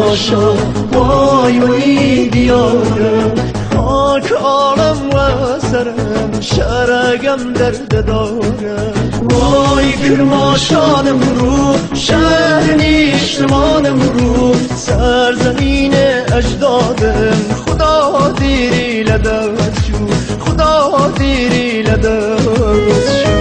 کرماشا وای وای دیارم خاک عالم و سرم شرگم درد دارم وای کرماشانم رو شهر نیشتمانم رو سرزمین اجدادم خدا دیری لدست شو خدا دیری لدست شو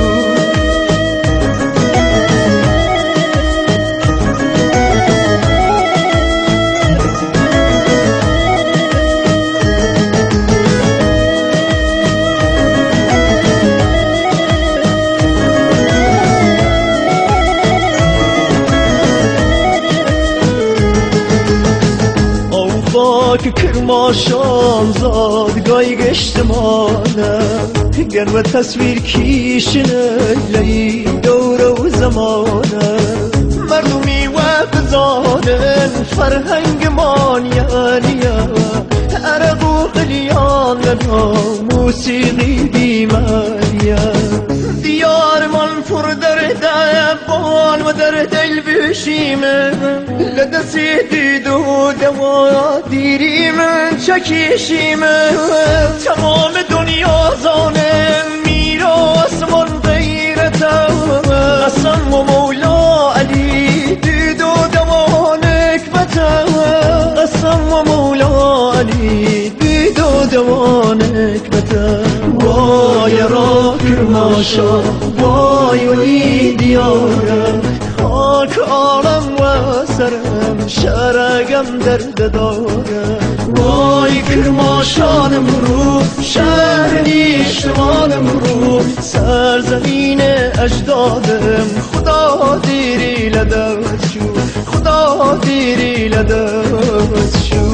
که کرماشان زادگاهی گشتمانه گر و تصویر کیشنه لی دور و زمانه مردمی و بزانن فرهنگ مانیانیه عرب و قلیان لنا موسیقی بیمانیه دیار من پر درده بان و در دل بشیمه لدستی دید و دوا دیری من چکیشیمه تمام دنیا زانه میراث من غیرته قسم و مولا علی دید و دوا نکبته قسم و مولا علی دید و دوا نکبته وای را کرماشا وای ولی دیارم خاک عالم و سرم شرگم درد دارم وای کرماشانم رو شهر نیشتمانم رو سرزمین اجدادم خدا دیری لدست شو خدا دیری لدست شو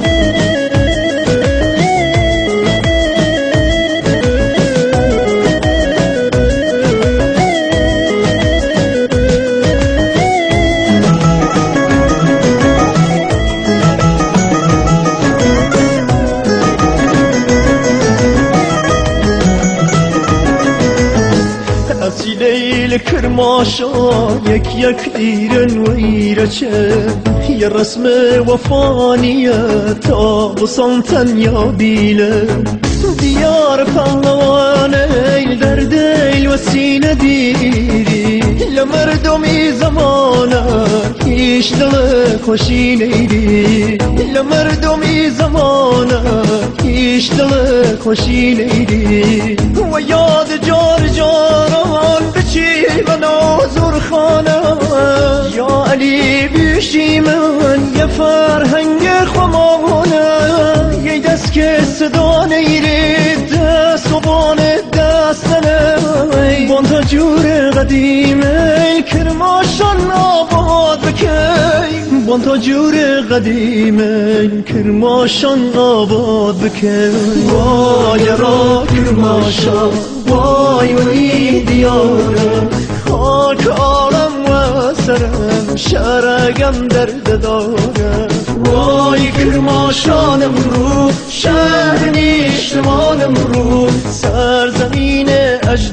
لیل کرماشان یک دیرن و ایرچه یه رسم وفانیه تا بسانتن یا بیله دیار پهلوان ایل در دیل و سینه دیری لمردمی زمانه هیچ دل خوشی نیدی لمردمی زمانه هیچ دل خوشی نیدی و یاد جار جاران بچی بنا زرخانه یا علی بیشی من یه فرهنگ خمانه یه دست که صدا نیرید دست و بانه دستنه بانتا جور قدیم کرماشان آباد بکی بانتا جور قدیم کرماشان آباد بکی وای را کرماشان وای وی دیارم خاک عالم و سرم شرگم درد دارم وای کرماشانم رو شهر نیشتمانم رو سرزمین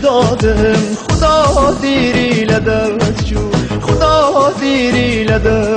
اجدادم خدا دیری لدست شو خدا دیری لدست